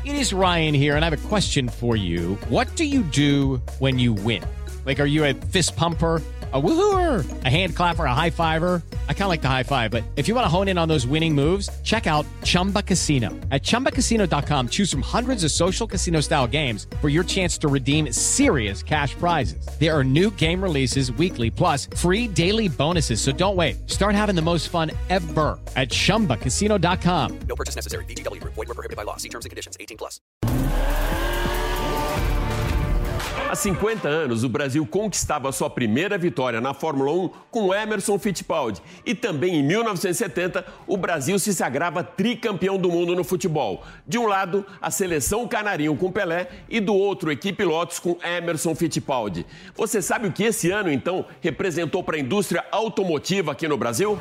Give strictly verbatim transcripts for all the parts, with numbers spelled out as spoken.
It is Ryan here, and I have a question for you. What do you do when you win? Like, are you a fist pumper, a woohooer, a hand clapper, a high fiver? I kind of like the high five, but if you want to hone in on those winning moves, check out Chumba Casino. At chumba casino dot com, choose from hundreds of social casino style games for your chance to redeem serious cash prizes. There are new game releases weekly, plus free daily bonuses. So don't wait. Start having the most fun ever at chumba casino dot com. No purchase necessary. V G W Group. Void where prohibited by law. See terms and conditions. eighteen plus. Há cinquenta anos, o Brasil conquistava sua primeira vitória na Fórmula um com Emerson Fittipaldi. E também em mil novecentos e setenta, o Brasil se sagrava tricampeão do mundo no futebol. De um lado, a seleção canarinho com Pelé e do outro, a equipe Lotus com Emerson Fittipaldi. Você sabe o que esse ano, então, representou para a indústria automotiva aqui no Brasil?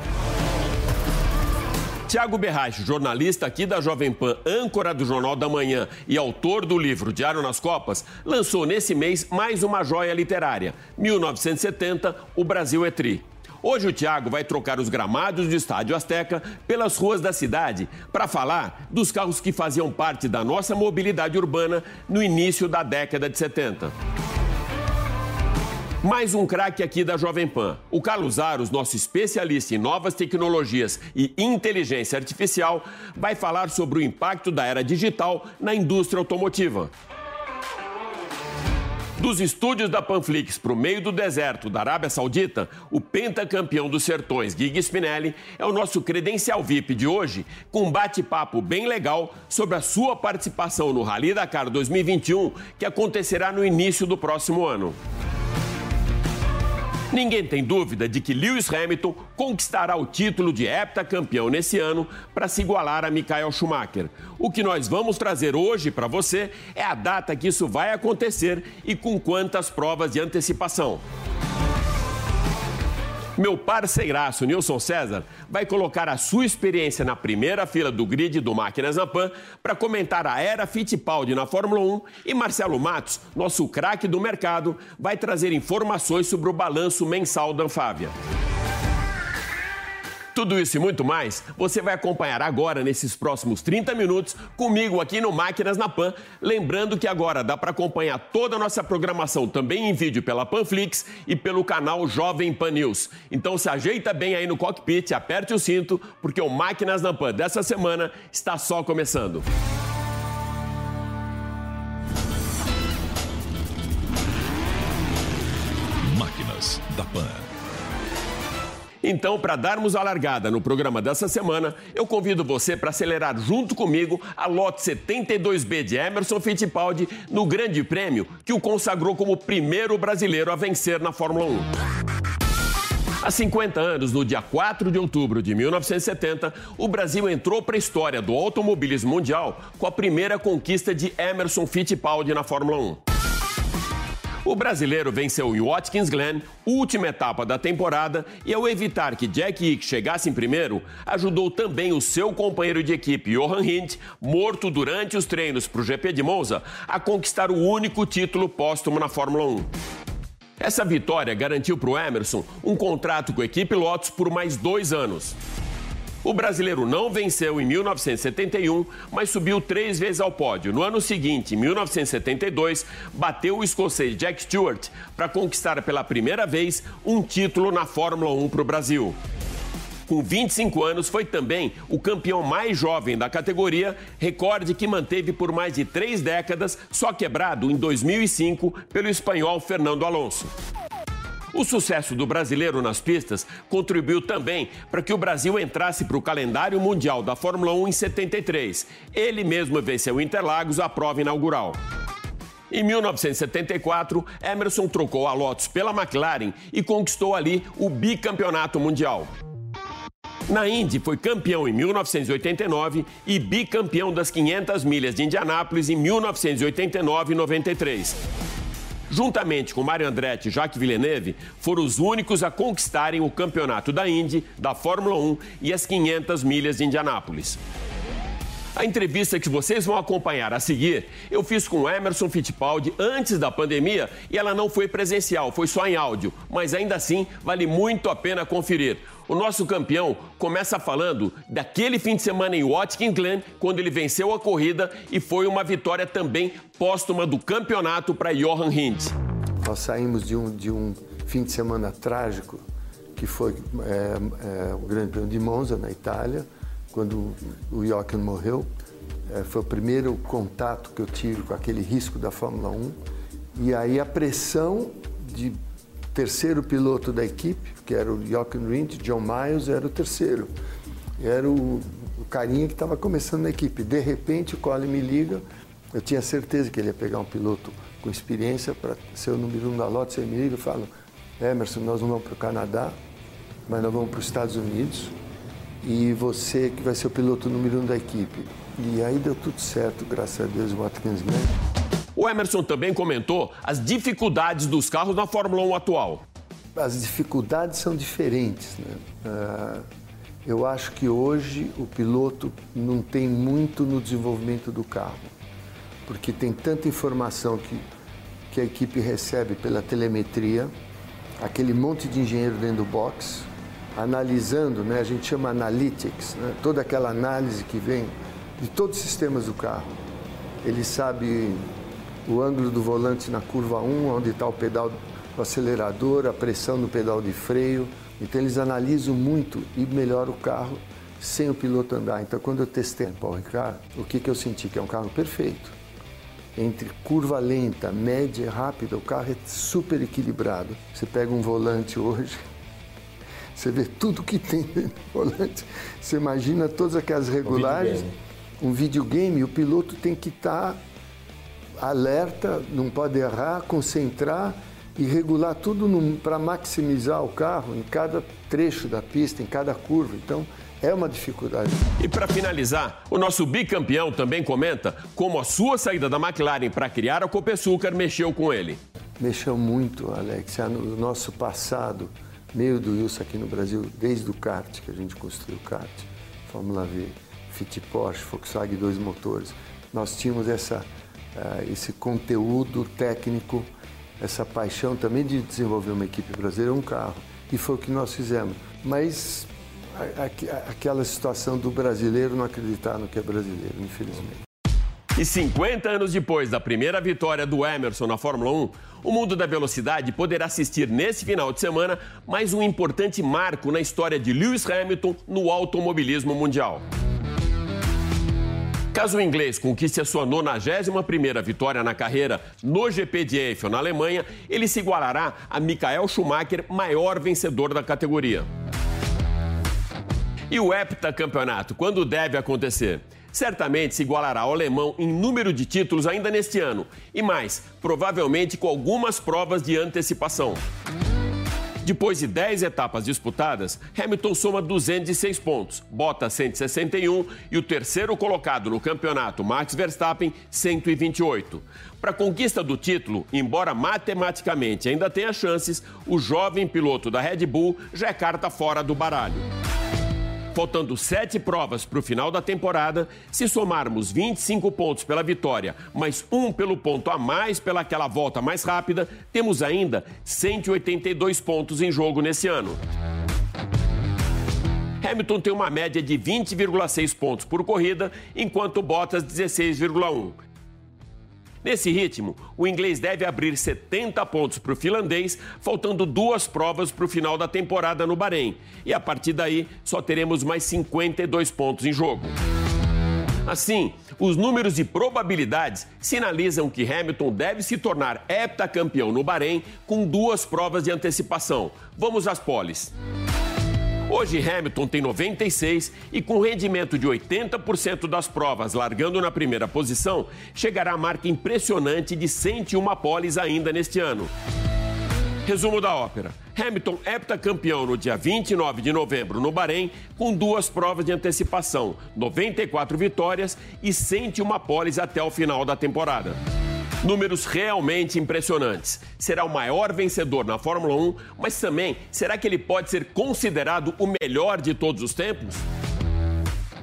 Tiago Berrache, jornalista aqui da Jovem Pan, âncora do Jornal da Manhã e autor do livro Diário nas Copas, lançou nesse mês mais uma joia literária. mil novecentos e setenta, o Brasil é tri. Hoje o Tiago vai trocar os gramados do Estádio Azteca pelas ruas da cidade para falar dos carros que faziam parte da nossa mobilidade urbana no início da década de setenta. Mais um craque aqui da Jovem Pan. O Carlos Aros, nosso especialista em novas tecnologias e inteligência artificial, vai falar sobre o impacto da era digital na indústria automotiva. Dos estúdios da Panflix para o meio do deserto da Arábia Saudita, o pentacampeão dos sertões, Guigui Spinelli, é o nosso credencial V I P de hoje, com um bate-papo bem legal sobre a sua participação no Rally Dakar dois mil e vinte e um, que acontecerá no início do próximo ano. Ninguém tem dúvida de que Lewis Hamilton conquistará o título de heptacampeão nesse ano para se igualar a Michael Schumacher. O que nós vamos trazer hoje para você é a data que isso vai acontecer e com quantas provas de antecipação. Meu parceiraço Nilson César vai colocar a sua experiência na primeira fila do grid do Máquinas na Pan para comentar a era Fittipaldi na Fórmula um e Marcelo Matos, nosso craque do mercado, vai trazer informações sobre o balanço mensal da Anfávia. Tudo isso e muito mais, você vai acompanhar agora nesses próximos trinta minutos comigo aqui no Máquinas na Pan. Lembrando que agora dá para acompanhar toda a nossa programação também em vídeo pela Panflix e pelo canal Jovem Pan News. Então se ajeita bem aí no cockpit, aperte o cinto, porque o Máquinas na Pan dessa semana está só começando. Máquinas da Pan. Então, para darmos a largada no programa dessa semana, eu convido você para acelerar junto comigo a Lote setenta e dois B de Emerson Fittipaldi no Grande Prêmio que o consagrou como o primeiro brasileiro a vencer na Fórmula um. Há cinquenta anos, no dia quatro de outubro de mil novecentos e setenta, o Brasil entrou para a história do automobilismo mundial com a primeira conquista de Emerson Fittipaldi na Fórmula um. O brasileiro venceu em Watkins Glen, última etapa da temporada, e ao evitar que Jack Ick chegasse em primeiro, ajudou também o seu companheiro de equipe, Johan Rindt, morto durante os treinos para o G P de Monza, a conquistar o único título póstumo na Fórmula um. Essa vitória garantiu para o Emerson um contrato com a equipe Lotus por mais dois anos. O brasileiro não venceu em mil novecentos e setenta e um, mas subiu três vezes ao pódio. No ano seguinte, em mil novecentos e setenta e dois, bateu o escocês Jack Stewart para conquistar pela primeira vez um título na Fórmula um para o Brasil. Com vinte e cinco anos, foi também o campeão mais jovem da categoria, recorde que manteve por mais de três décadas, só quebrado em dois mil e cinco pelo espanhol Fernando Alonso. O sucesso do brasileiro nas pistas contribuiu também para que o Brasil entrasse para o calendário mundial da Fórmula um em setenta e três. Ele mesmo venceu Interlagos, a prova inaugural. Em mil novecentos e setenta e quatro, Emerson trocou a Lotus pela McLaren e conquistou ali o bicampeonato mundial. Na Indy, foi campeão em mil novecentos e oitenta e nove e bicampeão das quinhentas milhas de Indianápolis em mil novecentos e oitenta e nove e noventa e três. Juntamente com Mário Andretti e Jacques Villeneuve, foram os únicos a conquistarem o campeonato da Indy, da Fórmula um e as quinhentas milhas de Indianápolis. A entrevista que vocês vão acompanhar a seguir, eu fiz com o Emerson Fittipaldi antes da pandemia e ela não foi presencial, foi só em áudio. Mas ainda assim, vale muito a pena conferir. O nosso campeão começa falando daquele fim de semana em Watkins Glen, quando ele venceu a corrida e foi uma vitória também póstuma do campeonato para Johan Rindt. Nós saímos de um, de um fim de semana trágico, que foi é, é, o Grande Prêmio de Monza, na Itália, quando o Jochen morreu. É, foi o primeiro contato que eu tive com aquele risco da Fórmula um. E aí a pressão de terceiro piloto da equipe, que era o Jochen Rindt, John Miles era o terceiro. Era o, o carinha que estava começando na equipe. De repente o Colin me liga, eu tinha certeza que ele ia pegar um piloto com experiência para ser o número um da Lotus. Ele me liga e fala: Emerson, nós não vamos para o Canadá, mas nós vamos para os Estados Unidos e você que vai ser o piloto número um da equipe. E aí deu tudo certo, graças a Deus, o Watkins Glen. O Emerson também comentou as dificuldades dos carros na Fórmula um atual. As dificuldades são diferentes, né? Uh, eu acho que hoje o piloto não tem muito no desenvolvimento do carro, porque tem tanta informação que, que a equipe recebe pela telemetria, aquele monte de engenheiro dentro do box, analisando, né? A gente chama analytics, né? Toda aquela análise que vem de todos os sistemas do carro. Ele sabe o ângulo do volante na curva um, onde está o pedal do acelerador, a pressão no pedal de freio. Então eles analisam muito e melhoram o carro sem o piloto andar. Então quando eu testei o Paul Ricard, o que, que eu senti? Que é um carro perfeito. Entre curva lenta, média e rápida, o carro é super equilibrado. Você pega um volante hoje, você vê tudo que tem dentro do volante. Você imagina todas aquelas regulagens. Um videogame, o piloto tem que estar alerta, não pode errar, concentrar e regular tudo para maximizar o carro em cada trecho da pista, em cada curva. Então, é uma dificuldade. E para finalizar, o nosso bicampeão também comenta como a sua saída da McLaren para criar a Copersucar mexeu com ele. Mexeu muito, Alex. O nosso passado, meio do Wilson aqui no Brasil, desde o kart, que a gente construiu o kart, Fórmula V, Fiat Porsche, Volkswagen dois motores. Nós tínhamos essa, uh, esse conteúdo técnico, essa paixão também de desenvolver uma equipe brasileira, um carro. E foi o que nós fizemos. Mas a, a, aquela situação do brasileiro não acreditar no que é brasileiro, infelizmente. E cinquenta anos depois da primeira vitória do Emerson na Fórmula um, o mundo da velocidade poderá assistir nesse final de semana mais um importante marco na história de Lewis Hamilton no automobilismo mundial. Caso o inglês conquiste a sua nonagésima primeira vitória na carreira no G P de Eiffel, na Alemanha, ele se igualará a Michael Schumacher, maior vencedor da categoria. E o heptacampeonato, quando deve acontecer? Certamente se igualará ao alemão em número de títulos ainda neste ano. E mais, provavelmente com algumas provas de antecipação. Depois de dez etapas disputadas, Hamilton soma duzentos e seis pontos, Bottas cento e sessenta e um e o terceiro colocado no campeonato, Max Verstappen, cento e vinte e oito. Para a conquista do título, embora matematicamente ainda tenha chances, o jovem piloto da Red Bull já é carta fora do baralho. Faltando sete provas para o final da temporada, se somarmos vinte e cinco pontos pela vitória, mais um pelo ponto a mais pelaquela volta mais rápida, temos ainda cento e oitenta e dois pontos em jogo nesse ano. Hamilton tem uma média de vinte vírgula seis pontos por corrida, enquanto Bottas dezesseis vírgula um. Nesse ritmo, o inglês deve abrir setenta pontos para o finlandês, faltando duas provas para o final da temporada no Bahrein. E a partir daí, só teremos mais cinquenta e dois pontos em jogo. Assim, os números e probabilidades sinalizam que Hamilton deve se tornar heptacampeão no Bahrein com duas provas de antecipação. Vamos às poles. Hoje, Hamilton tem noventa e seis e com rendimento de oitenta por cento das provas, largando na primeira posição, chegará à marca impressionante de cento e uma poles ainda neste ano. Resumo da ópera. Hamilton heptacampeão no dia vinte e nove de novembro no Bahrein, com duas provas de antecipação, noventa e quatro vitórias e cento e uma poles até o final da temporada. Números realmente impressionantes. Será o maior vencedor na Fórmula um, mas também, será que ele pode ser considerado o melhor de todos os tempos?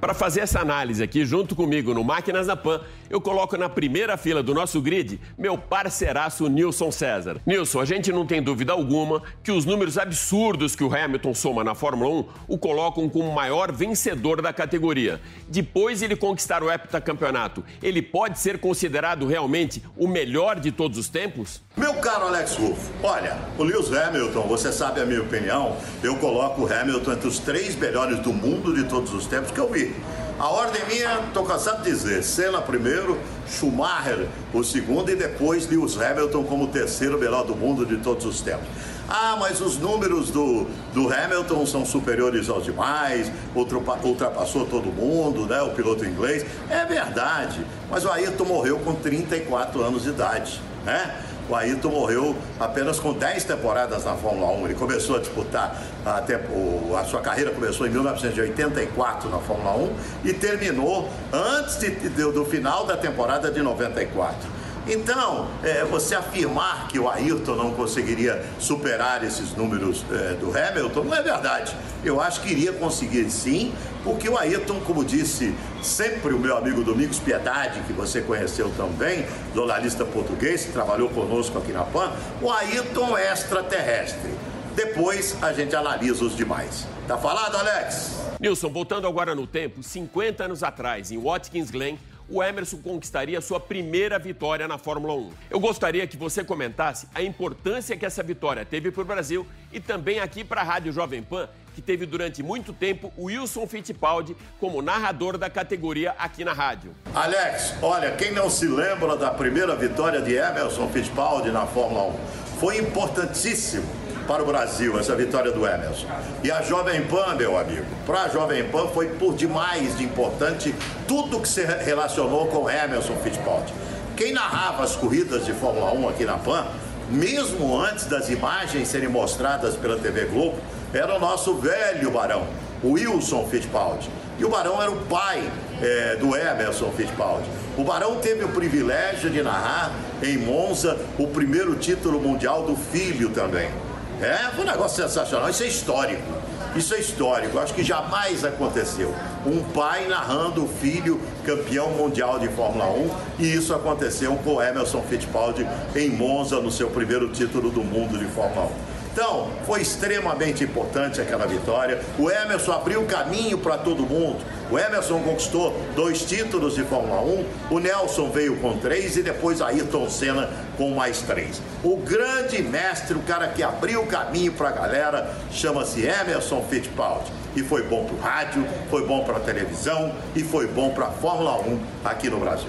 Para fazer essa análise aqui junto comigo no Máquinas na Pan, eu coloco na primeira fila do nosso grid meu parceiraço Nilson César. Nilson, a gente não tem dúvida alguma que os números absurdos que o Hamilton soma na Fórmula um o colocam como o maior vencedor da categoria. Depois de ele conquistar o heptacampeonato, ele pode ser considerado realmente o melhor de todos os tempos? Meu caro Alex Rufo, olha, o Lewis Hamilton, você sabe a minha opinião, eu coloco o Hamilton entre os três melhores do mundo de todos os tempos que eu vi. A ordem minha, estou cansado de dizer, Senna primeiro, Schumacher o segundo e depois Lewis Hamilton como o terceiro melhor do mundo de todos os tempos. Ah, mas os números do, do Hamilton são superiores aos demais, ultrapa, ultrapassou todo mundo, né, o piloto inglês. É verdade, mas o Ayrton morreu com trinta e quatro anos de idade, né? O Ayrton morreu apenas com dez temporadas na Fórmula um. Ele começou a disputar, a, tempo, a sua carreira começou em mil novecentos e oitenta e quatro na Fórmula um e terminou antes de, de, do final da temporada de noventa e quatro. Então, é, você afirmar que o Ayrton não conseguiria superar esses números é, do Hamilton não é verdade. Eu acho que iria conseguir sim, porque o Ayrton, como disse sempre o meu amigo Domingos Piedade, que você conheceu também, jornalista português, que trabalhou conosco aqui na Pan, o Ayrton é extraterrestre. Depois a gente analisa os demais. Tá falado, Alex? Nilson, voltando agora no tempo, cinquenta anos atrás, em Watkins Glen, o Emerson conquistaria sua primeira vitória na Fórmula um. Eu gostaria que você comentasse a importância que essa vitória teve para o Brasil e também aqui para a Rádio Jovem Pan, que teve durante muito tempo o Wilson Fittipaldi como narrador da categoria aqui na rádio. Alex, olha, quem não se lembra da primeira vitória de Emerson Fittipaldi na Fórmula um? Foi importantíssimo para o Brasil, essa vitória do Emerson. E a Jovem Pan, meu amigo, para a Jovem Pan foi por demais de importante tudo que se relacionou com Emerson Fittipaldi. Quem narrava as corridas de Fórmula um aqui na Pan, mesmo antes das imagens serem mostradas pela T V Globo, era o nosso velho barão, o Wilson Fittipaldi. E o barão era o pai é, do Emerson Fittipaldi. O barão teve o privilégio de narrar em Monza o primeiro título mundial do filho também. É, foi um negócio sensacional, isso é histórico, isso é histórico, acho que jamais aconteceu. Um pai narrando o filho campeão mundial de Fórmula um, e isso aconteceu com o Emerson Fittipaldi em Monza, no seu primeiro título do mundo de Fórmula um. Então, foi extremamente importante aquela vitória. O Emerson abriu o caminho para todo mundo. O Emerson conquistou dois títulos de Fórmula um, o Nelson veio com três e depois Ayrton Senna com mais três. O grande mestre, o cara que abriu o caminho para a galera, chama-se Emerson Fittipaldi. E foi bom para o rádio, foi bom para a televisão e foi bom para a Fórmula um aqui no Brasil.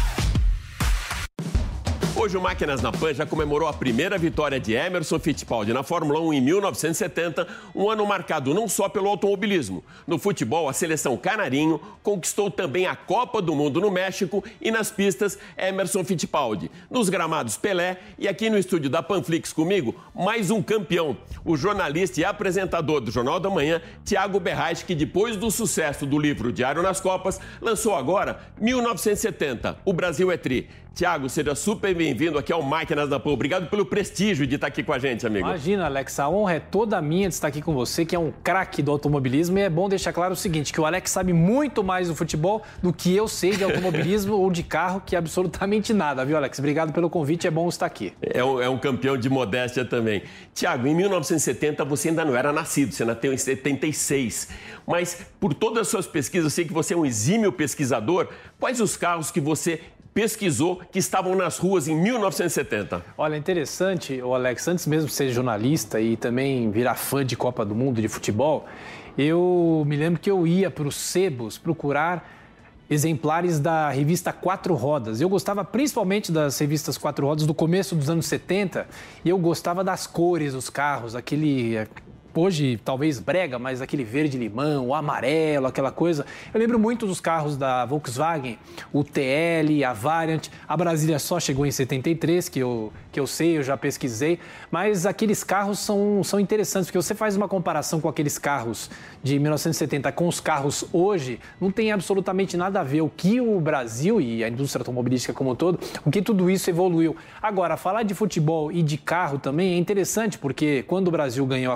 Hoje o Máquinas na Pan já comemorou a primeira vitória de Emerson Fittipaldi na Fórmula um em mil novecentos e setenta, um ano marcado não só pelo automobilismo. No futebol, a seleção canarinho conquistou também a Copa do Mundo no México e nas pistas Emerson Fittipaldi. Nos gramados Pelé e aqui no estúdio da Panflix comigo, mais um campeão, o jornalista e apresentador do Jornal da Manhã, Tiago Berrais, que depois do sucesso do livro Diário nas Copas, lançou agora mil novecentos e setenta, O Brasil é Tri. Tiago, seja super bem-vindo aqui ao Máquinas da Pan. Obrigado pelo prestígio de estar aqui com a gente, amigo. Imagina, Alex, a honra é toda minha de estar aqui com você, que é um craque do automobilismo. E é bom deixar claro o seguinte, que o Alex sabe muito mais do futebol do que eu sei de automobilismo ou de carro, que é absolutamente nada, viu, Alex? Obrigado pelo convite, é bom estar aqui. É um, é um campeão de modéstia também. Tiago, em mil novecentos e setenta você ainda não era nascido, você nasceu em setenta e seis. Mas por todas as suas pesquisas, eu sei que você é um exímio pesquisador. Quais os carros que você pesquisou que estavam nas ruas em mil novecentos e setenta? Olha, interessante, o Alex, antes mesmo de ser jornalista e também virar fã de Copa do Mundo de futebol, eu me lembro que eu ia para os sebos procurar exemplares da revista Quatro Rodas. Eu gostava principalmente das revistas Quatro Rodas do começo dos anos setenta e eu gostava das cores dos carros, aquele... hoje talvez brega, mas aquele verde-limão, o amarelo, aquela coisa. Eu lembro muito dos carros da Volkswagen, o T L, a Variant. A Brasília só chegou em setenta e três, que eu, que eu sei, eu já pesquisei. Mas aqueles carros são, são interessantes, porque você faz uma comparação com aqueles carros de mil novecentos e setenta com os carros hoje, não tem absolutamente nada a ver. O que o Brasil e a indústria automobilística como um todo, o que tudo isso evoluiu. Agora, falar de futebol e de carro também é interessante, porque quando o Brasil ganhou a Copa de setenta,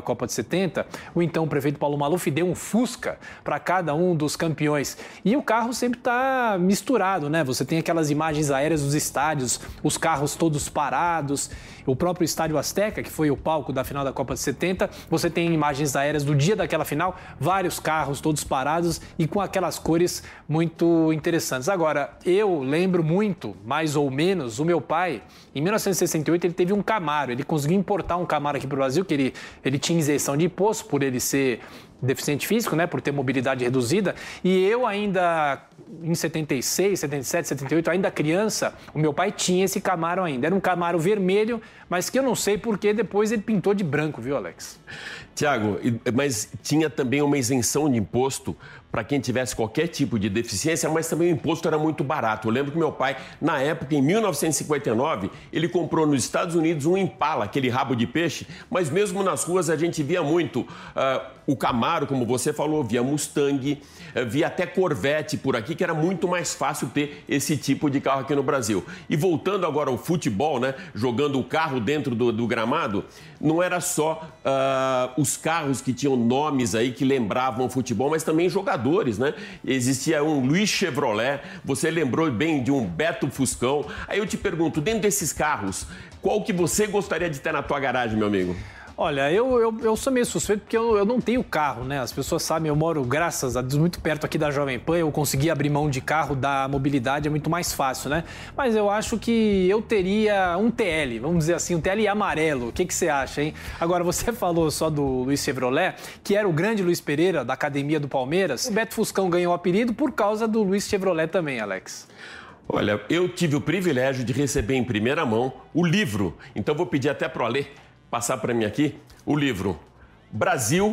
setenta, o então prefeito Paulo Maluf deu um Fusca para cada um dos campeões. E o carro sempre está misturado, né? Você tem aquelas imagens aéreas dos estádios, os carros todos parados, o próprio Estádio Azteca, que foi o palco da final da Copa de setenta, você tem imagens aéreas do dia daquela final, vários carros todos parados e com aquelas cores muito interessantes. Agora, eu lembro muito, mais ou menos, o meu pai, em mil novecentos e sessenta e oito, ele teve um Camaro, ele conseguiu importar um Camaro aqui para o Brasil, que ele, ele tinha isenção de imposto por ele ser deficiente físico, né, por ter mobilidade reduzida, e eu ainda, em setenta e seis, setenta e sete, setenta e oito, ainda criança, o meu pai tinha esse Camaro ainda. Era um Camaro vermelho, mas que eu não sei porque depois ele pintou de branco, viu, Alex? Tiago, mas tinha também uma isenção de imposto para quem tivesse qualquer tipo de deficiência, mas também o imposto era muito barato. Eu lembro que meu pai, na época, em mil novecentos e cinquenta e nove, ele comprou nos Estados Unidos um Impala, aquele rabo de peixe, mas mesmo nas ruas a gente via muito uh, o Camaro, como você falou, via Mustang, uh, via até Corvette por aqui, que era muito mais fácil ter esse tipo de carro aqui no Brasil. E voltando agora ao futebol, né, jogando o carro dentro do, do gramado, não era só uh, os carros que tinham nomes aí que lembravam o futebol, mas também jogadores, né? Existia um Luiz Chevrolet, você lembrou bem de um Beto Fuscão. Aí eu te pergunto, dentro desses carros, qual que você gostaria de ter na tua garagem, meu amigo? Olha, eu, eu, eu sou meio suspeito porque eu, eu não tenho carro, né? As pessoas sabem, eu moro, graças a Deus, muito perto aqui da Jovem Pan. Eu consegui abrir mão de carro, da mobilidade é muito mais fácil, né? Mas eu acho que eu teria um T L, vamos dizer assim, um T L amarelo. O que, que você acha, hein? Agora, você falou só do Luiz Chevrolet, que era o grande Luiz Pereira, da Academia do Palmeiras. O Beto Fuscão ganhou o apelido por causa do Luiz Chevrolet também, Alex. Olha, eu tive o privilégio de receber em primeira mão o livro. Então, vou pedir até para o Alê passar para mim aqui o livro Brasil,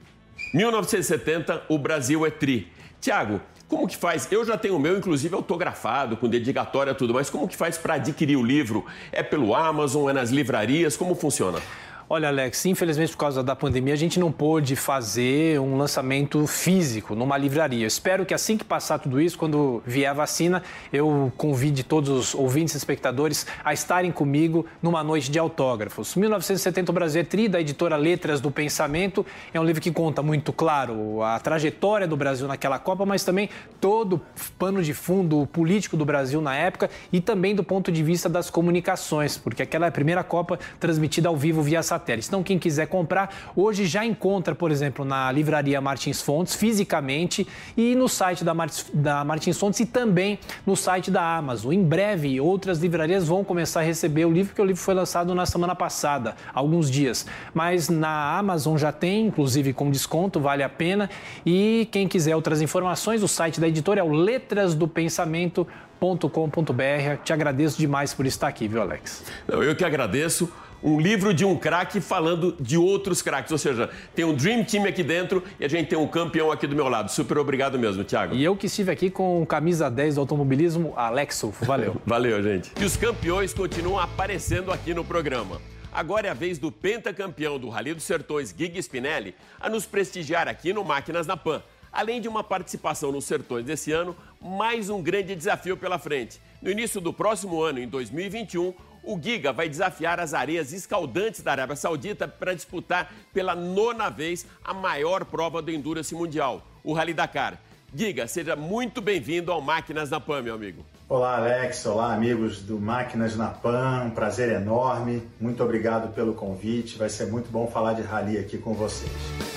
mil novecentos e setenta, o Brasil é tri. Tiago, como que faz? Eu já tenho o meu, inclusive autografado, com dedicatória e tudo, mas como que faz para adquirir o livro? É pelo Amazon, é nas livrarias, como funciona? Olha, Alex, infelizmente por causa da pandemia a gente não pôde fazer um lançamento físico numa livraria. Eu espero que assim que passar tudo isso, quando vier a vacina, eu convide todos os ouvintes e espectadores a estarem comigo numa noite de autógrafos. mil novecentos e setenta, o Brasil é tri, da editora Letras do Pensamento. É um livro que conta muito, claro, a trajetória do Brasil naquela Copa, mas também todo o pano de fundo político do Brasil na época e também do ponto de vista das comunicações, porque aquela é a primeira Copa transmitida ao vivo via satélite. Então, quem quiser comprar, hoje já encontra, por exemplo, na livraria Martins Fontes, fisicamente, e no site da, Mart... da Martins Fontes e também no site da Amazon. Em breve, outras livrarias vão começar a receber o livro, porque o livro foi lançado na semana passada, há alguns dias. Mas na Amazon já tem, inclusive com desconto, vale a pena. E quem quiser outras informações, o site da editora é o letras do pensamento ponto com ponto b r. Te agradeço demais por estar aqui, viu, Alex? Não, eu que agradeço. Um livro de um craque falando de outros craques, ou seja, tem um Dream Team aqui dentro e a gente tem um campeão aqui do meu lado. Super obrigado mesmo, Tiago. E eu que estive aqui com camisa dez do automobilismo, Alex Sulfo. Valeu. Valeu, gente. E os campeões continuam aparecendo aqui no programa. Agora é a vez do pentacampeão do Rally dos Sertões, Guiga Spinelli, a nos prestigiar aqui no Máquinas na Pan. Além de uma participação nos Sertões desse ano, mais um grande desafio pela frente. No início do próximo ano, em dois mil e vinte e um, o Guiga vai desafiar as areias escaldantes da Arábia Saudita para disputar pela nona vez a maior prova do Endurance Mundial, o Rally Dakar. Guiga, seja muito bem-vindo ao Máquinas na Pan, meu amigo. Olá, Alex. Olá, amigos do Máquinas na Pan. Um prazer enorme. Muito obrigado pelo convite. Vai ser muito bom falar de rally aqui com vocês.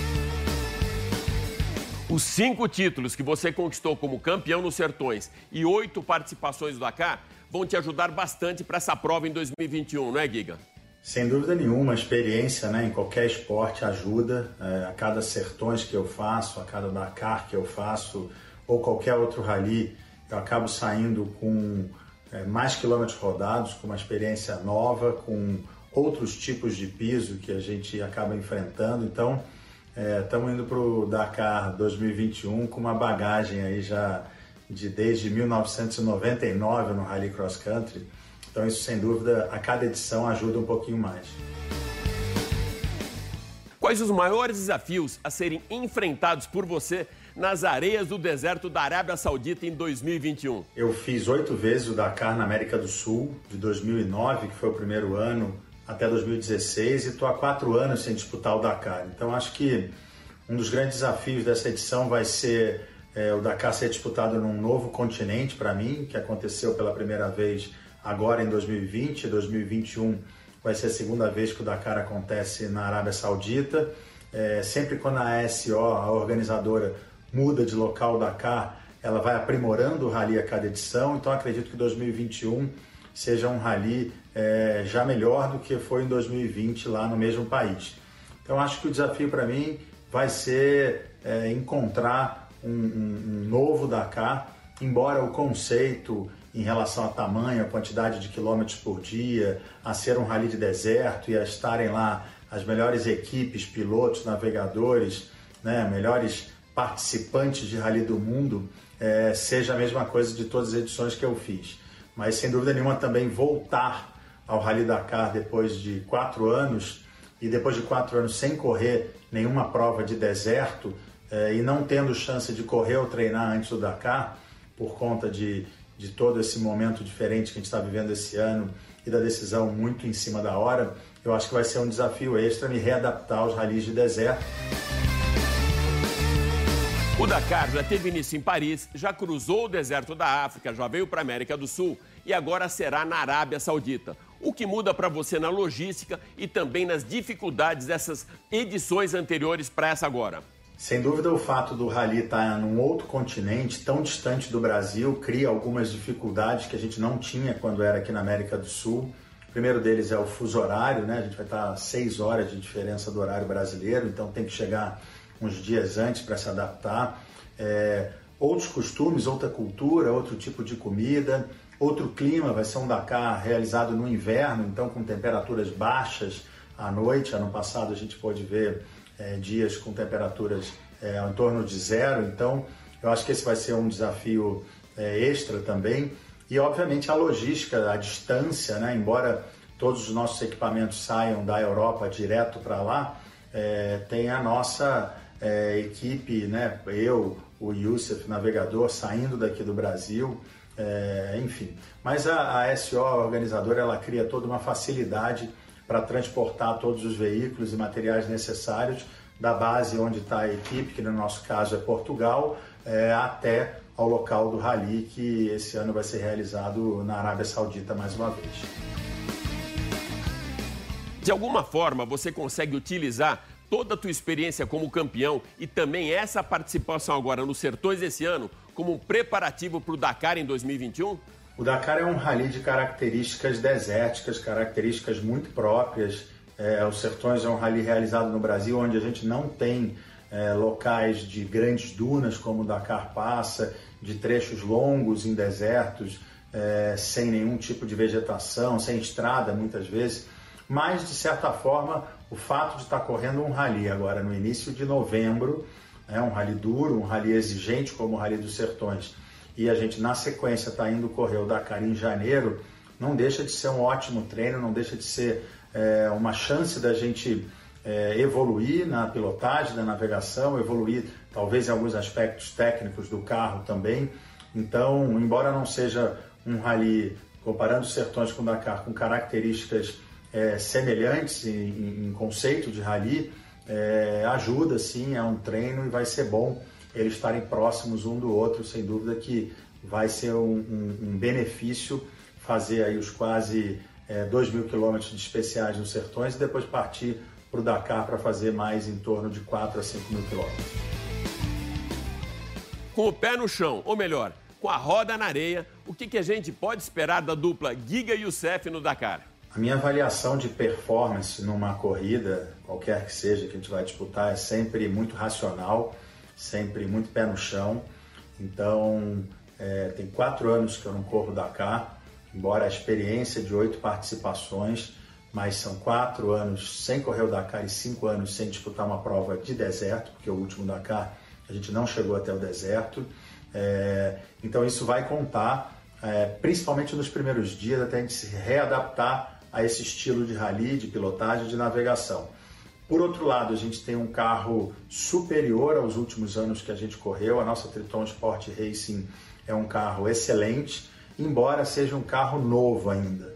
Os cinco títulos que você conquistou como campeão nos Sertões e oito participações do Dakar vão te ajudar bastante para essa prova em dois mil e vinte e um, não é, Guiga? Sem dúvida nenhuma, a experiência, né, em qualquer esporte ajuda. É, a cada Sertões que eu faço, a cada Dakar que eu faço, ou qualquer outro rally, eu acabo saindo com é, mais quilômetros rodados, com uma experiência nova, com outros tipos de piso que a gente acaba enfrentando. Então, estamos é, indo para o Dakar dois mil e vinte e um com uma bagagem aí já de desde mil novecentos e noventa e nove no Rally Cross Country. Então isso, sem dúvida, a cada edição ajuda um pouquinho mais. Quais os maiores desafios a serem enfrentados por você nas areias do deserto da Arábia Saudita em dois mil e vinte e um? Eu fiz oito vezes o Dakar na América do Sul, de dois mil e nove, que foi o primeiro ano até dois mil e dezesseis e estou há quatro anos sem disputar o Dakar. Então acho que um dos grandes desafios dessa edição vai ser é, o Dakar ser disputado num novo continente para mim, que aconteceu pela primeira vez agora em dois mil e vinte. dois mil e vinte e um vai ser a segunda vez que o Dakar acontece na Arábia Saudita. É, sempre quando a A S O, a organizadora, muda de local o Dakar, ela vai aprimorando o rally a cada edição. Então acredito que dois mil e vinte e um seja um rally é, já melhor do que foi em dois mil e vinte lá no mesmo país. Então acho que o desafio para mim vai ser é, encontrar um, um, um novo Dakar, embora o conceito em relação a tamanho, a quantidade de quilômetros por dia, a ser um rally de deserto e a estarem lá as melhores equipes, pilotos, navegadores, né, melhores participantes de rally do mundo, é, seja a mesma coisa de todas as edições que eu fiz. Mas sem dúvida nenhuma também voltar ao Rally Dakar depois de quatro anos e depois de quatro anos sem correr nenhuma prova de deserto é, e não tendo chance de correr ou treinar antes do Dakar por conta de, de todo esse momento diferente que a gente está vivendo esse ano e da decisão muito em cima da hora, eu acho que vai ser um desafio extra me readaptar aos rallies de deserto. O Dakar já teve início em Paris, já cruzou o deserto da África, já veio para a América do Sul e agora será na Arábia Saudita. O que muda para você na logística e também nas dificuldades dessas edições anteriores para essa agora? Sem dúvida, o fato do rally estar num outro continente, tão distante do Brasil, cria algumas dificuldades que a gente não tinha quando era aqui na América do Sul. O primeiro deles é o fuso horário, né? A gente vai estar seis horas de diferença do horário brasileiro, então tem que chegar uns dias antes para se adaptar. É, outros costumes, outra cultura, outro tipo de comida, outro clima. Vai ser um Dakar realizado no inverno, então com temperaturas baixas à noite. Ano passado a gente pôde ver é, dias com temperaturas é, em torno de zero, então eu acho que esse vai ser um desafio é, extra também. E obviamente a logística, a distância, né? Embora todos os nossos equipamentos saiam da Europa direto para lá, é, tem a nossa É, equipe, né? Eu, o Youssef, navegador, saindo daqui do Brasil, é, enfim. Mas a, a A S O, a organizadora, ela cria toda uma facilidade para transportar todos os veículos e materiais necessários da base onde está a equipe, que no nosso caso é Portugal, é, até ao local do rally, que esse ano vai ser realizado na Arábia Saudita mais uma vez. De alguma forma, você consegue utilizar toda a tua experiência como campeão e também essa participação agora nos Sertões desse ano como um preparativo para o Dakar em dois mil e vinte e um? O Dakar é um rally de características desérticas, características muito próprias. É, os Sertões é um rally realizado no Brasil onde a gente não tem é, locais de grandes dunas como o Dakar passa, de trechos longos em desertos, é, sem nenhum tipo de vegetação, sem estrada muitas vezes. Mas, de certa forma, o fato de estar correndo um rally agora no início de novembro, é um rally duro, um rally exigente como o Rally dos Sertões, e a gente na sequência está indo correr o Dakar em janeiro, não deixa de ser um ótimo treino, não deixa de ser é, uma chance da gente é, evoluir na pilotagem, na navegação, evoluir talvez em alguns aspectos técnicos do carro também. Então, embora não seja um rally, comparando os Sertões com o Dakar, com características É, semelhantes em, em conceito de rally, é, ajuda sim, é um treino e vai ser bom eles estarem próximos um do outro, sem dúvida que vai ser um, um, um benefício fazer aí os quase é, dois mil quilômetros de especiais nos Sertões e depois partir para o Dakar para fazer mais em torno de quatro a cinco mil quilômetros. Com o pé no chão, ou melhor, com a roda na areia, o que, que a gente pode esperar da dupla Giga e Youssef no Dakar? A minha avaliação de performance numa corrida, qualquer que seja que a gente vai disputar, é sempre muito racional, sempre muito pé no chão. Então, é, tem quatro anos que eu não corro Dakar, embora a experiência de oito participações, mas são quatro anos sem correr o Dakar e cinco anos sem disputar uma prova de deserto, porque o último Dakar a gente não chegou até o deserto. É, então, isso vai contar, é, principalmente nos primeiros dias, até a gente se readaptar a esse estilo de rally, de pilotagem, de navegação. Por outro lado, a gente tem um carro superior aos últimos anos que a gente correu. A nossa Triton Sport Racing é um carro excelente, embora seja um carro novo ainda.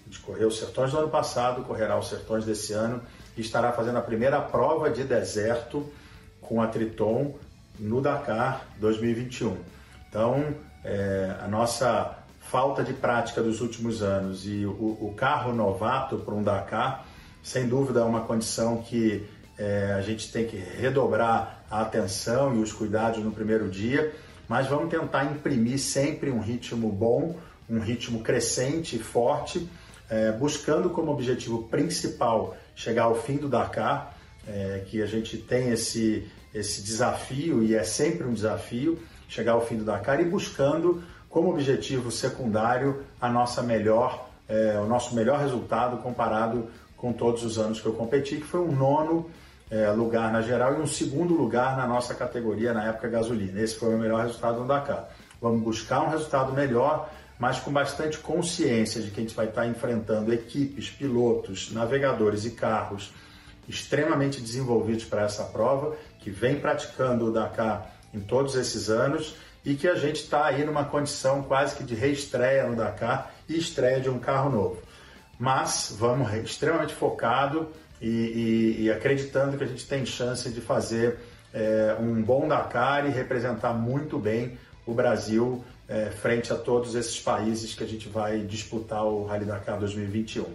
A gente correu os Sertões do ano passado, correrá os Sertões desse ano e estará fazendo a primeira prova de deserto com a Triton no Dakar dois mil e vinte e um. Então, é, a nossa falta de prática dos últimos anos e o, o carro novato para um Dakar, sem dúvida é uma condição que é, a gente tem que redobrar a atenção e os cuidados no primeiro dia, mas vamos tentar imprimir sempre um ritmo bom, um ritmo crescente e forte, é, buscando como objetivo principal chegar ao fim do Dakar, é, que a gente tem esse, esse desafio, e é sempre um desafio, chegar ao fim do Dakar, e buscando como objetivo secundário a nossa melhor, é, o nosso melhor resultado comparado com todos os anos que eu competi, que foi um nono é, lugar na geral e um segundo lugar na nossa categoria, na época gasolina. Esse foi o melhor resultado no Dakar. Vamos buscar um resultado melhor, mas com bastante consciência de que a gente vai estar enfrentando equipes, pilotos, navegadores e carros extremamente desenvolvidos para essa prova, que vem praticando o Dakar em todos esses anos e que a gente está aí numa condição quase que de reestreia no Dakar e estreia de um carro novo. Mas vamos extremamente focado e, e, e acreditando que a gente tem chance de fazer é, um bom Dakar e representar muito bem o Brasil é, frente a todos esses países que a gente vai disputar o Rally Dakar dois mil e vinte e um.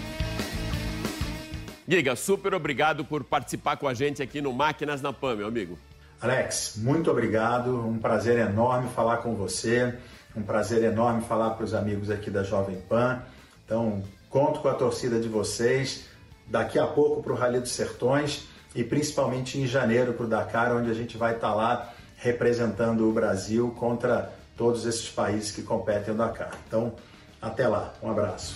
Giga, super obrigado por participar com a gente aqui no Máquinas na Pan, meu amigo. Alex, muito obrigado, um prazer enorme falar com você, um prazer enorme falar para os amigos aqui da Jovem Pan. Então, conto com a torcida de vocês daqui a pouco para o Rally dos Sertões e principalmente em janeiro para o Dakar, onde a gente vai estar lá representando o Brasil contra todos esses países que competem no Dakar. Então, até lá, um abraço.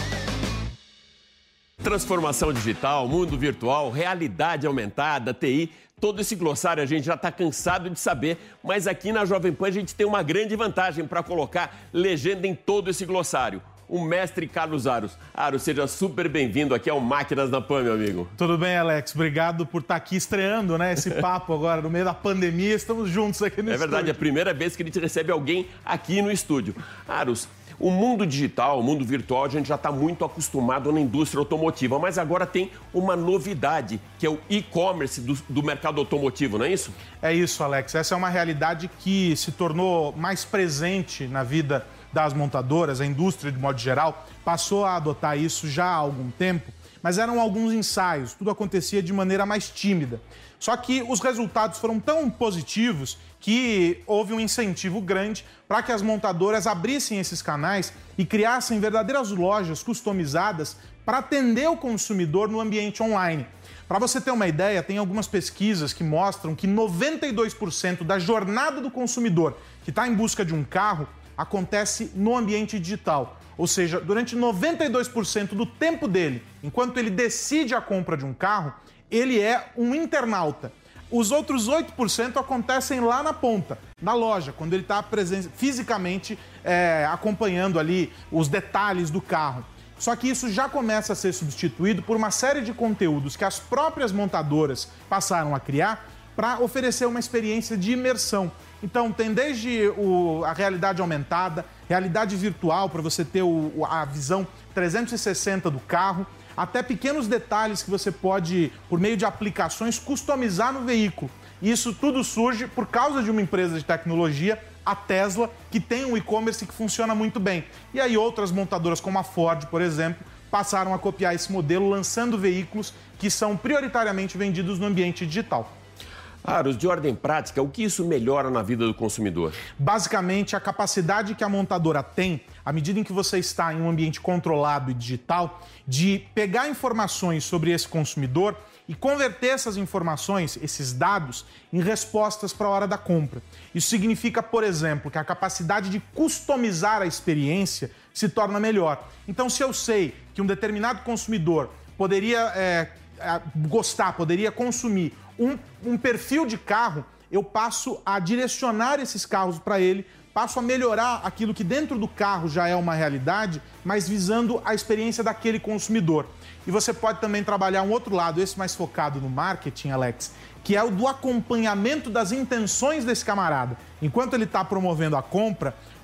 Transformação digital, mundo virtual, realidade aumentada, T I, todo esse glossário a gente já está cansado de saber, mas aqui na Jovem Pan a gente tem uma grande vantagem para colocar legenda em todo esse glossário. O mestre Carlos Aros. Aros, seja super bem-vindo aqui ao Máquinas na Pan, meu amigo. Tudo bem, Alex? Obrigado por estar aqui estreando, né, esse papo agora no meio da pandemia. Estamos juntos aqui no É estúdio. verdade, é a primeira vez que a gente recebe alguém aqui no estúdio. Aros, o mundo digital, o mundo virtual, a gente já está muito acostumado na indústria automotiva, mas agora tem uma novidade, que é o e-commerce do, do mercado automotivo, não é isso? É isso, Alex. Essa é uma realidade que se tornou mais presente na vida das montadoras, a indústria de modo geral, passou a adotar isso já há algum tempo, mas eram alguns ensaios, tudo acontecia de maneira mais tímida. Só que os resultados foram tão positivos que houve um incentivo grande para que as montadoras abrissem esses canais e criassem verdadeiras lojas customizadas para atender o consumidor no ambiente online. Para você ter uma ideia, tem algumas pesquisas que mostram que noventa e dois por cento da jornada do consumidor que está em busca de um carro acontece no ambiente digital. Ou seja, durante noventa e dois por cento do tempo dele, enquanto ele decide a compra de um carro, ele é um internauta. Os outros oito por cento acontecem lá na ponta, na loja, quando ele está fisicamente é, acompanhando ali os detalhes do carro. Só que isso já começa a ser substituído por uma série de conteúdos que as próprias montadoras passaram a criar para oferecer uma experiência de imersão. Então, tem desde o, a realidade aumentada, realidade virtual para você ter o, a visão trezentos e sessenta do carro, até pequenos detalhes que você pode, por meio de aplicações, customizar no veículo. E isso tudo surge por causa de uma empresa de tecnologia, a Tesla, que tem um e-commerce que funciona muito bem. E aí outras montadoras, como a Ford, por exemplo, passaram a copiar esse modelo, lançando veículos que são prioritariamente vendidos no ambiente digital. Aros, de ordem prática, o que isso melhora na vida do consumidor? Basicamente, a capacidade que a montadora tem, à medida em que você está em um ambiente controlado e digital, de pegar informações sobre esse consumidor e converter essas informações, esses dados, em respostas para a hora da compra. Isso significa, por exemplo, que a capacidade de customizar a experiência se torna melhor. Então, se eu sei que um determinado consumidor poderia é, gostar, poderia consumir um, um perfil de carro, eu passo a direcionar esses carros para ele, passo a melhorar aquilo que dentro do carro já é uma realidade, mas visando a experiência daquele consumidor. E você pode também trabalhar um outro lado, esse mais focado no marketing, Alex, que é o do acompanhamento das intenções desse camarada. Enquanto ele está promovendo a compra,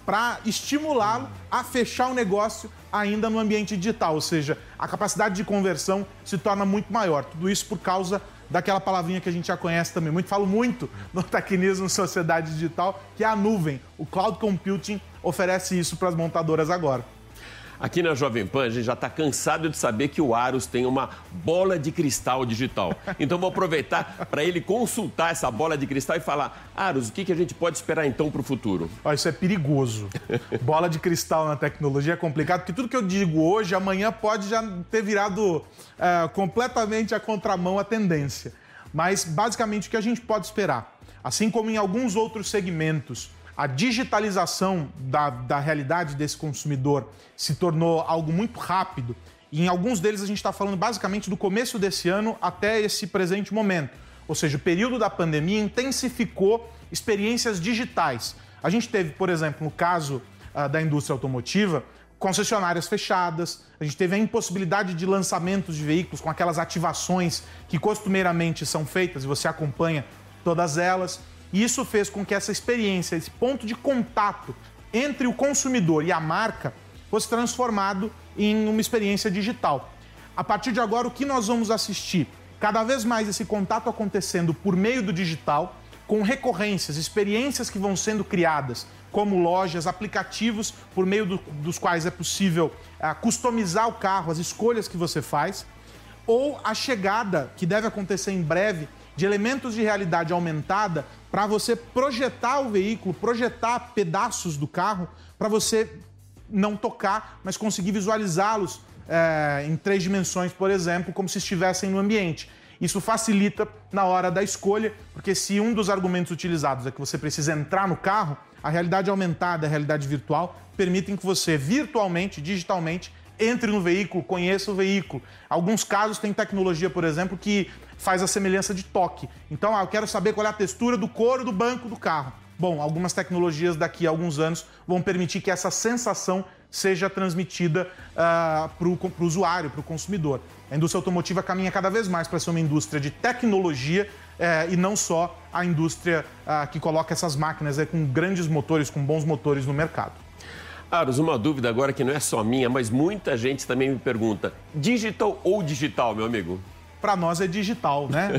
para estimulá-lo a fechar o negócio ainda no ambiente digital, ou seja, a capacidade de conversão se torna muito maior. Tudo isso por causa daquela palavrinha que a gente já conhece também. Muito falo muito no Tecnismo Sociedade Digital, que é a nuvem. O Cloud Computing oferece isso para as montadoras agora. Aqui na Jovem Pan, a gente já está cansado de saber que o Aros tem uma bola de cristal digital. Então, vou aproveitar para ele consultar essa bola de cristal e falar: Aros, o que, que a gente pode esperar então para o futuro? Ó, isso é perigoso. Bola de cristal na tecnologia é complicado, porque tudo que eu digo hoje, amanhã pode já ter virado é, completamente a contramão, a tendência. Mas, basicamente, o que a gente pode esperar? Assim como em alguns outros segmentos, a digitalização da, da realidade desse consumidor se tornou algo muito rápido, e em alguns deles a gente está falando basicamente do começo desse ano até esse presente momento. Ou seja, o período da pandemia intensificou experiências digitais. A gente teve, por exemplo, no caso uh, da indústria automotiva, concessionárias fechadas, a gente teve a impossibilidade de lançamentos de veículos com aquelas ativações que costumeiramente são feitas, e você acompanha todas elas. E isso fez com que essa experiência, esse ponto de contato entre o consumidor e a marca fosse transformado em uma experiência digital. A partir de agora, o que nós vamos assistir? Cada vez mais esse contato acontecendo por meio do digital, com recorrências, experiências que vão sendo criadas, como lojas, aplicativos por meio do, dos quais é possível uh, customizar o carro, as escolhas que você faz, ou a chegada, que deve acontecer em breve, de elementos de realidade aumentada para você projetar o veículo, projetar pedaços do carro para você não tocar, mas conseguir visualizá-los é, em três dimensões, por exemplo, como se estivessem no ambiente. Isso facilita na hora da escolha, porque se um dos argumentos utilizados é que você precisa entrar no carro, a realidade aumentada e a realidade virtual permitem que você virtualmente, digitalmente, entre no veículo, conheça o veículo. Alguns casos tem tecnologia, por exemplo, que faz a semelhança de toque. Então, ah, eu quero saber qual é a textura do couro do banco do carro. Bom, algumas tecnologias daqui a alguns anos vão permitir que essa sensação seja transmitida uh, para o usuário, para o consumidor. A indústria automotiva caminha cada vez mais para ser uma indústria de tecnologia uh, e não só a indústria uh, que coloca essas máquinas uh, com grandes motores, com bons motores no mercado. Aros, uma dúvida agora que não é só minha, mas muita gente também me pergunta: digital ou digital, meu amigo? Para nós é digital, né?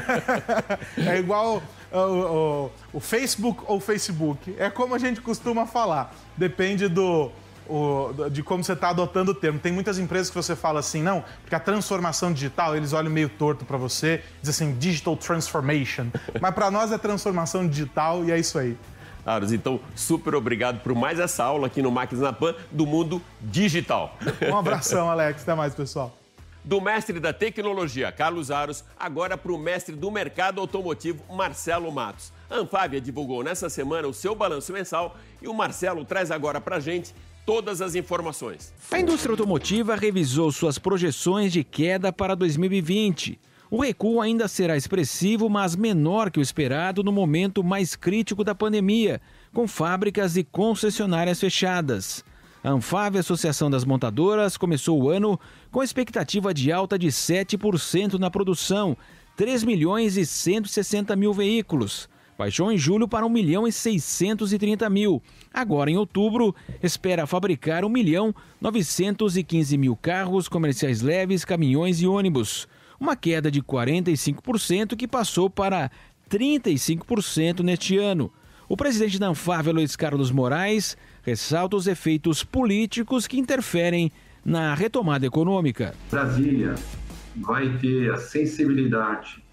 É igual o, o, o Facebook ou Facebook. É como a gente costuma falar. Depende do, o, de como você está adotando o termo. Tem muitas empresas que você fala assim, não, porque a transformação digital, eles olham meio torto para você, diz assim, digital transformation. Mas para nós é transformação digital e é isso aí. Aros, então, super obrigado por mais essa aula aqui no Máquinas na Pan do mundo digital. Um abração, Alex. Até mais, pessoal. Do mestre da tecnologia, Carlos Aros, agora para o mestre do mercado automotivo, Marcelo Matos. A Anfávia divulgou nessa semana o seu balanço mensal e o Marcelo traz agora para a gente todas as informações. A indústria automotiva revisou suas projeções de queda para dois mil e vinte. O recuo ainda será expressivo, mas menor que o esperado no momento mais crítico da pandemia, com fábricas e concessionárias fechadas. A Anfávia, Associação das Montadoras, começou o ano com expectativa de alta de sete por cento na produção, três milhões e cento e sessenta mil veículos. Baixou em julho para um milhão e seiscentos e trinta mil. Agora, em outubro, espera fabricar um milhão novecentos e quinze mil carros comerciais leves, caminhões e ônibus. Uma queda de quarenta e cinco por cento que passou para trinta e cinco por cento neste ano. O presidente da Anfávia, Luiz Carlos Moraes, ressalta os efeitos políticos que interferem na retomada econômica. Brasília vai ter a sensibilidade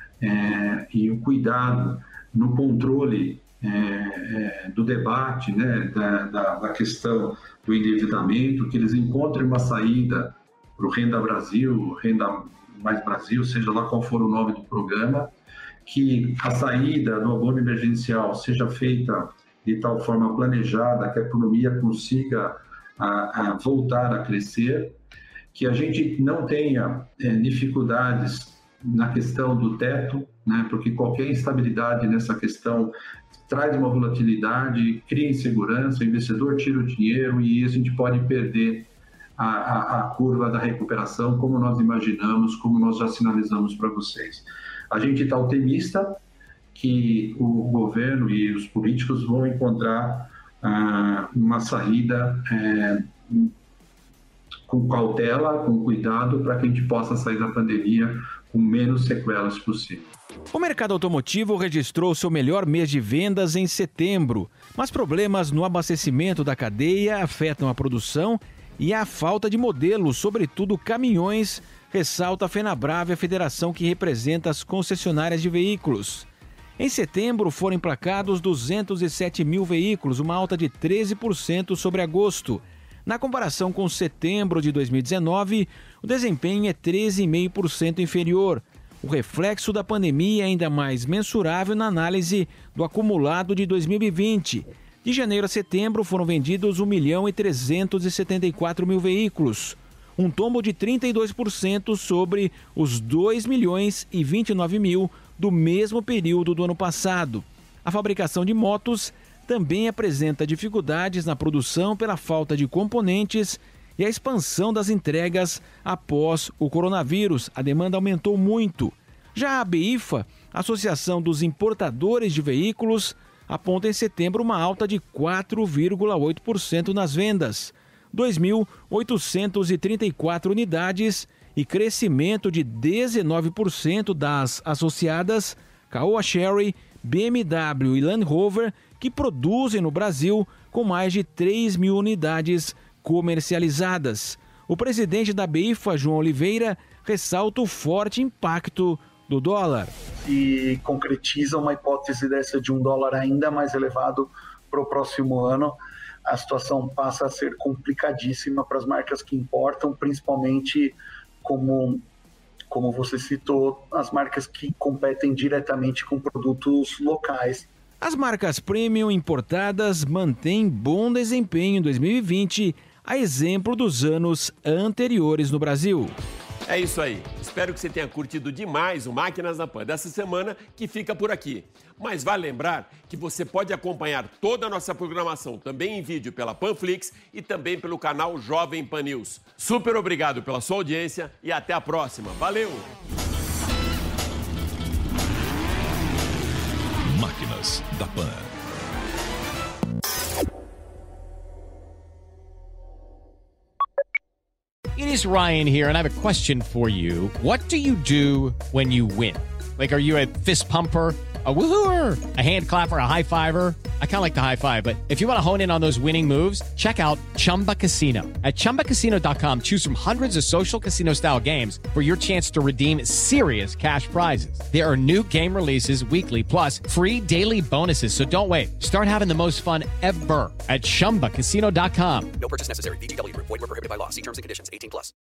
é, e o cuidado no controle é, é, do debate, né, da, da, da questão do endividamento, que eles encontrem uma saída para o Renda Brasil, Renda Mais Brasil, seja lá qual for o nome do programa, que a saída do abono emergencial seja feita de tal forma planejada que a economia consiga a, a voltar a crescer, que a gente não tenha é, dificuldades na questão do teto, né, porque qualquer instabilidade nessa questão traz uma volatilidade, cria insegurança, o investidor tira o dinheiro e a gente pode perder a, a, a curva da recuperação como nós imaginamos, como nós já sinalizamos para vocês. A gente está otimista que o governo e os políticos vão encontrar ah, uma saída é, com cautela, com cuidado, para que a gente possa sair da pandemia com menos sequelas possível. O mercado automotivo registrou seu melhor mês de vendas em setembro, mas problemas no abastecimento da cadeia afetam a produção e a falta de modelos, sobretudo caminhões, ressalta a Fenabrave, a federação que representa as concessionárias de veículos. Em setembro foram emplacados duzentos e sete mil veículos, uma alta de treze por cento sobre agosto. Na comparação com setembro de dois mil e dezenove, o desempenho é treze vírgula cinco por cento inferior. O reflexo da pandemia é ainda mais mensurável na análise do acumulado de dois mil e vinte. De janeiro a setembro foram vendidos um milhão e trezentos e setenta e quatro mil veículos, um tombo de trinta e dois por cento sobre os dois milhões e vinte e nove mil do mesmo período do ano passado. A fabricação de motos também apresenta dificuldades na produção pela falta de componentes e a expansão das entregas após o coronavírus. A demanda aumentou muito. Já a ABIFA, Associação dos Importadores de Veículos, aponta em setembro uma alta de quatro vírgula oito por cento nas vendas, dois mil oitocentos e trinta e quatro unidades, e crescimento de dezenove por cento das associadas Caoa Chery, B M W e Land Rover, que produzem no Brasil com mais de três mil unidades comercializadas. O presidente da ABIFA, João Oliveira, ressalta o forte impacto do dólar. E concretiza uma hipótese dessa de um dólar ainda mais elevado para o próximo ano. A situação passa a ser complicadíssima para as marcas que importam, principalmente, como, como você citou, as marcas que competem diretamente com produtos locais. As marcas premium importadas mantêm bom desempenho em dois mil e vinte, a exemplo dos anos anteriores no Brasil. É isso aí. Espero que você tenha curtido demais o Máquinas na Pan dessa semana, que fica por aqui. Mas vale lembrar que você pode acompanhar toda a nossa programação também em vídeo pela Panflix e também pelo canal Jovem Pan News. Super obrigado pela sua audiência e até a próxima. Valeu! Máquinas da Pan. It is Ryan here, and I have a question for you. What do you do when you win? Like, are you a fist pumper, a woohooer, a hand clapper, a high fiver? I kind of like the high five, but if you want to hone in on those winning moves, check out Chumba Casino. At chumba casino dot com, choose from hundreds of social casino style games for your chance to redeem serious cash prizes. There are new game releases weekly, plus free daily bonuses. So don't wait. Start having the most fun ever at chumba casino dot com. No purchase necessary. V G W. Void where prohibited by law. See terms and conditions. eighteen plus.